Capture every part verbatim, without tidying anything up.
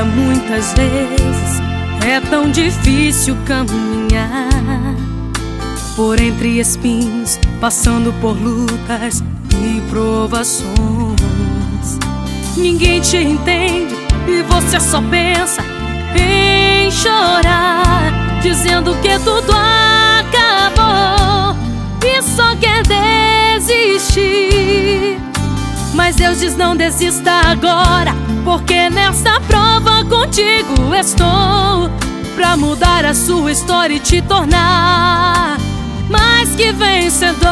vida muitas vezes é tão difícil caminhar por entre espinhos, passando por lutas e provações. Ninguém te entende e você só pensa em chorar, dizendo que tudo acabou e só quer desistir. Mas Deus diz: não desista agora, porque nessa prova contigo estou, pra mudar a sua história e te tornar mais que vencedor.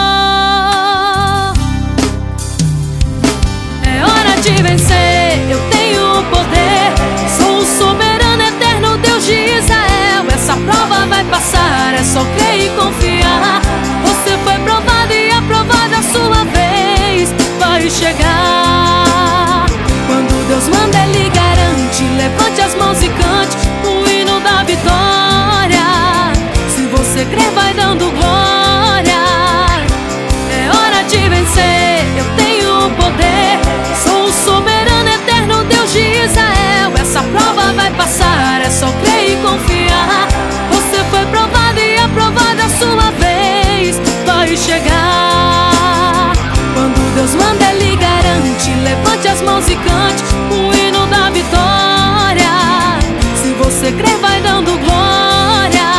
É hora de vencer, eu tenho o poder, sou o soberano eterno Deus de Israel. Essa prova vai passar, é só crer e confiar. Você foi provado e aprovado, a sua vez vai chegar. Quando Deus manda, Ele garante. Levante as mãos e cante o hino da vitória. Se você crer, vai dando glória. É hora de vencer, eu tenho o poder, sou o soberano eterno Deus de Israel. Essa prova vai passar, é só crer e confiar. Você foi provado e aprovado, a sua vez vai chegar. Quando Deus manda, Ele garante. Levante as mãos e cante o hino da vitória. Se você crer, vai dando glória.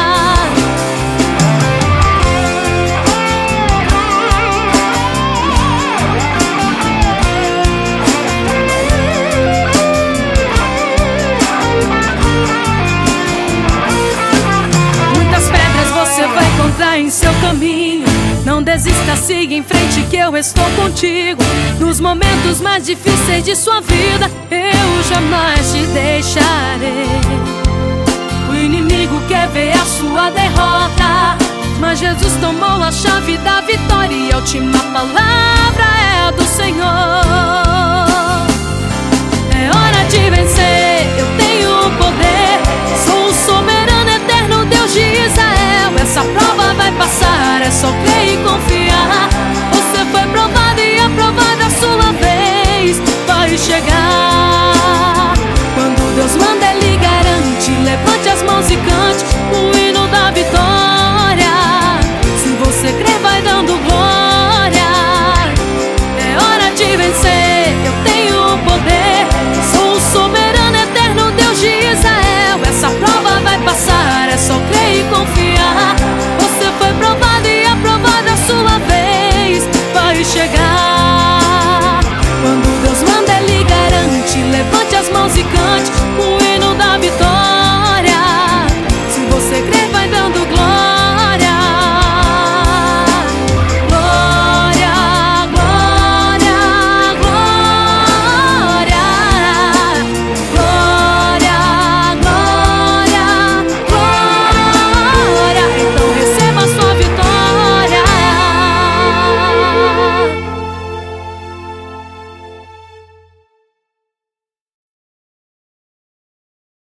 Muitas pedras você vai encontrar em seu caminho. Não desista, siga em frente que eu estou contigo. Nos momentos mais difíceis de sua vida, eu jamais te deixarei. O inimigo quer ver a sua derrota, mas Jesus tomou a chave da vitória e a última palavra é do Senhor. É hora de vencer.